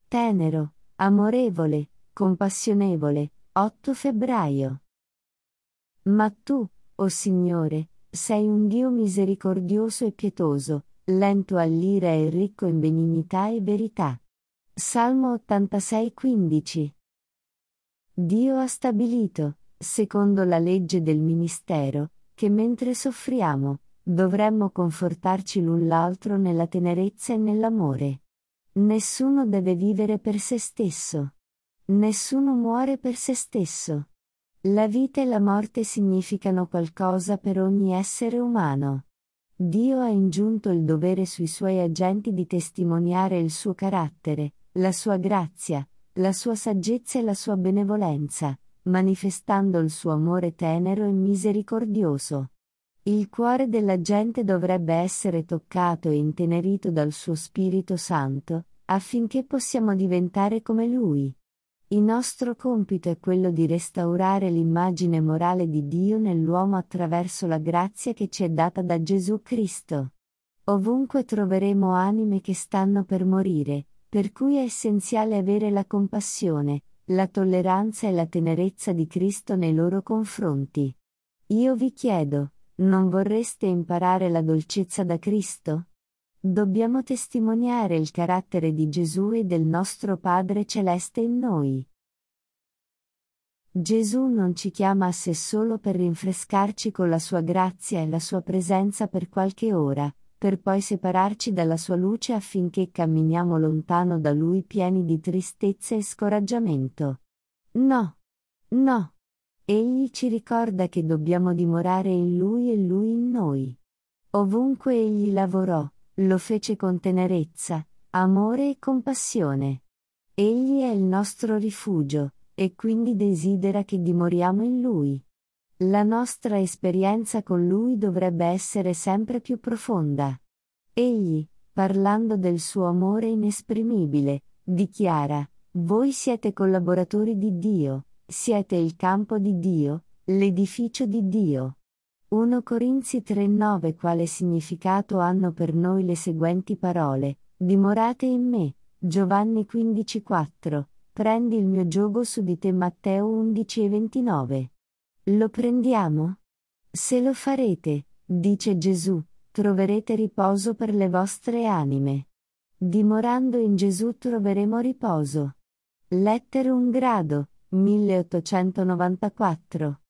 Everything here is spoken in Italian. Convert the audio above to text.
tenero, amorevole, compassionevole. 8 febbraio. Ma tu, o Signore, sei un Dio misericordioso e pietoso, lento all'ira e ricco in benignità e verità. Salmo 86:15. Dio ha stabilito, secondo la legge del ministero, che mentre soffriamo, dovremmo confortarci l'un l'altro nella tenerezza e nell'amore. Nessuno deve vivere per se stesso. Nessuno muore per se stesso. La vita e la morte significano qualcosa per ogni essere umano. Dio ha ingiunto il dovere sui suoi agenti di testimoniare il suo carattere, la sua grazia, la sua saggezza e la sua benevolenza, manifestando il suo amore tenero e misericordioso. Il cuore della gente dovrebbe essere toccato e intenerito dal suo Spirito Santo, affinché possiamo diventare come Lui. Il nostro compito è quello di restaurare l'immagine morale di Dio nell'uomo attraverso la grazia che ci è data da Gesù Cristo. Ovunque troveremo anime che stanno per morire, per cui è essenziale avere la compassione, la tolleranza e la tenerezza di Cristo nei loro confronti. Io vi chiedo, non vorreste imparare la dolcezza da Cristo? Dobbiamo testimoniare il carattere di Gesù e del nostro Padre Celeste in noi. Gesù non ci chiama a sé solo per rinfrescarci con la sua grazia e la sua presenza per qualche ora, per poi separarci dalla sua luce affinché camminiamo lontano da Lui pieni di tristezza e scoraggiamento. No. No. Egli ci ricorda che dobbiamo dimorare in Lui e Lui in noi. Ovunque Egli lavorò, lo fece con tenerezza, amore e compassione. Egli è il nostro rifugio, e quindi desidera che dimoriamo in Lui. La nostra esperienza con Lui dovrebbe essere sempre più profonda. Egli, parlando del suo amore inesprimibile, dichiara: voi siete collaboratori di Dio, siete il campo di Dio, l'edificio di Dio. 1 Corinzi 3:9. Quale significato hanno per noi le seguenti parole: dimorate in me, Giovanni 15:4, prendi il mio giogo su di te, Matteo 11:29. Lo prendiamo? Se lo farete, dice Gesù, troverete riposo per le vostre anime. Dimorando in Gesù troveremo riposo. Lettere 1 grado, 1894.